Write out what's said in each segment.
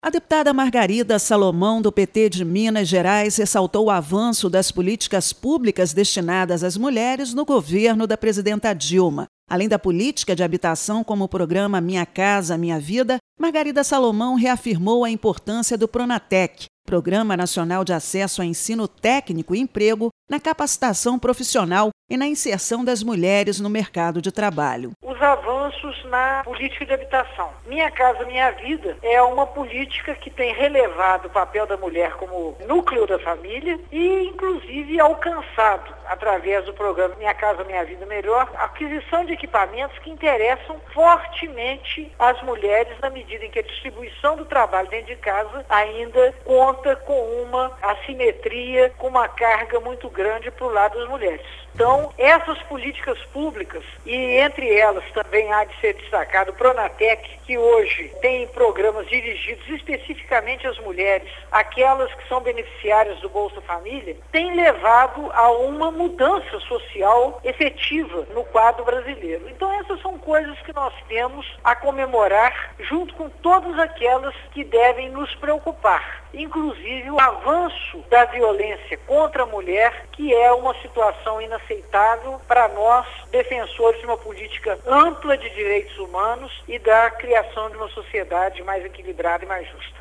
A deputada Margarida Salomão, do PT de Minas Gerais, ressaltou o avanço das políticas públicas destinadas às mulheres no governo da presidenta Dilma. Além da política de habitação como o programa Minha Casa, Minha Vida, Margarida Salomão reafirmou a importância do Pronatec, Programa Nacional de Acesso a Ensino Técnico e Emprego, na capacitação profissional e na inserção das mulheres no mercado de trabalho. Os avanços na política de habitação. Minha Casa, Minha Vida é uma política que tem relevado o papel da mulher como núcleo da família e, inclusive, alcançado, através do programa Minha Casa, Minha Vida Melhor, a aquisição de equipamentos que interessam fortemente as mulheres, na medida em que a distribuição do trabalho dentro de casa ainda conta com uma assimetria, com uma carga muito grande para o lado das mulheres. Então, essas políticas públicas, e entre elas também há de ser destacado o Pronatec, que hoje tem programas dirigidos especificamente às mulheres, aquelas que são beneficiárias do Bolsa Família, tem levado a uma mudança social efetiva no quadro brasileiro. Então, essas são coisas que nós temos a comemorar, junto com todas aquelas que devem nos preocupar. Inclusive o avanço da violência contra a mulher, que é uma situação inaceitável para nós, defensores de uma política ampla de direitos humanos e da criação de uma sociedade mais equilibrada e mais justa.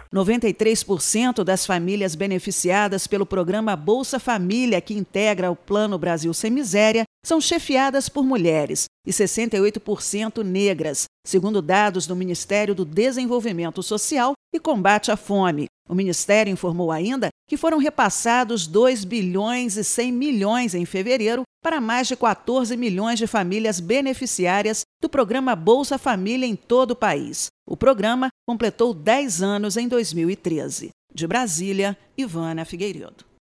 93% das famílias beneficiadas pelo programa Bolsa Família, que integra o Plano Brasil Sem Miséria, são chefiadas por mulheres e 68% negras, segundo dados do Ministério do Desenvolvimento Social e Combate à Fome. O Ministério informou ainda que foram repassados 2 bilhões e 100 milhões em fevereiro para mais de 14 milhões de famílias beneficiárias do programa Bolsa Família em todo o país. O programa completou 10 anos em 2013. De Brasília, Ivana Figueiredo.